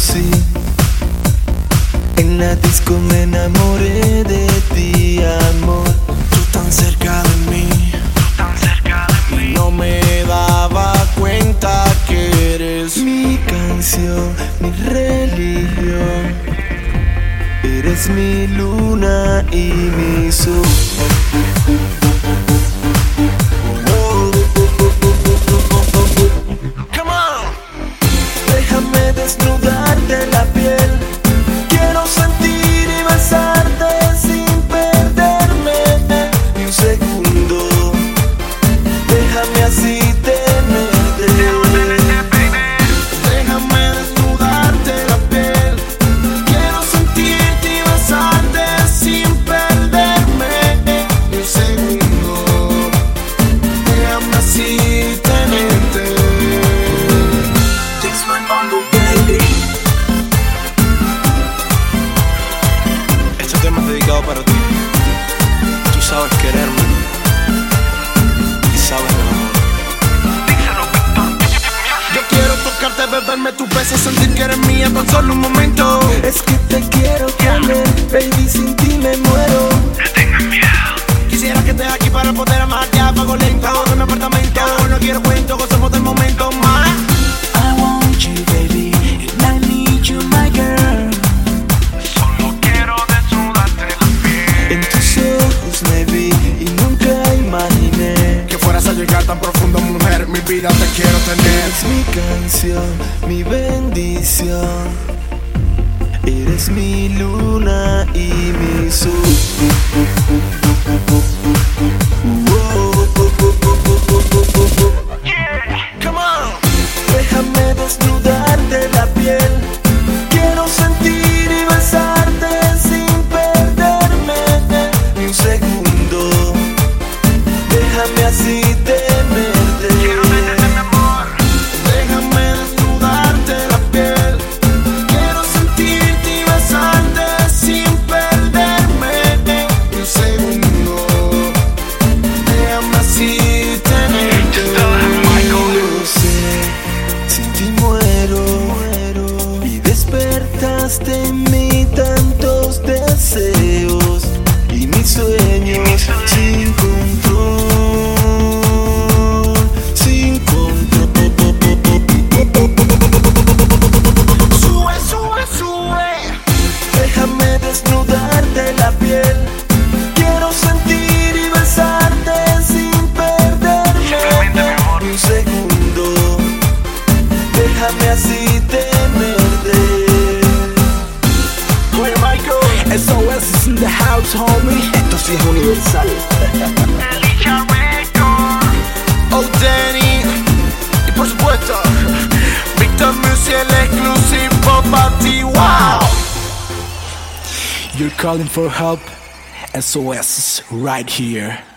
conocí, en la disco me enamoré de ti, amor. Tú tan cerca de mí, y no me daba cuenta que eres mi canción, mi religión. Eres mi luna y mi sol. Déjame desnudarte la piel. Quiero sentir y besarte sin perderme ni un segundo. Déjame así tenerte. Déjame desnudarte la piel. Quiero sentirte y besarte sin perderme ni un segundo. Déjame así tenerte. Este tema es dedicado para ti. Tú sabes quererme y sabes del amor. Yo quiero tocarte, beberme tus besos, sentir que eres mía tan solo un momento. Es que te quiero comer, baby, sin ti me muero. No tengas miedo. Quisiera que estés aquí para poder amarte a fuego lento. En mi apartamento, no quiero cuento, gozamos del momento más. I want you, baby, and I need you, my girl. Solo quiero desnudarte la piel. En tus ojos me vi y nunca imaginé Que fueras a llegar tan profundo, mujer, mi vida te quiero tener. eres mi canción, mi bendición. Eres mi luna y mi sol. Come on. Déjame desnudarte la piel. Quiero sentir y besarte sin perderme ni un segundo. Déjame así tenerte. Quiero tenerte, mi amor. Déjame desnudarte la piel. Quiero sentirte y besarte sin perderme ni un segundo. Déjame así tenerte. Yo sé, sin ti muero y despertaste en mí tantos deseos y mis sueños sin control, sin control. Sube, sube, sube. Déjame desnudarte la piel. Quiero sentir y besarte sin perderme ni un segundo. Déjame así tenerte. Oye, Michael, SOS is in the house, homie. Esto sí es universal. Oh, Danny. Y por supuesto, Victor Music, el exclusivo para ti. Wow. You're calling for help. SOS is right here.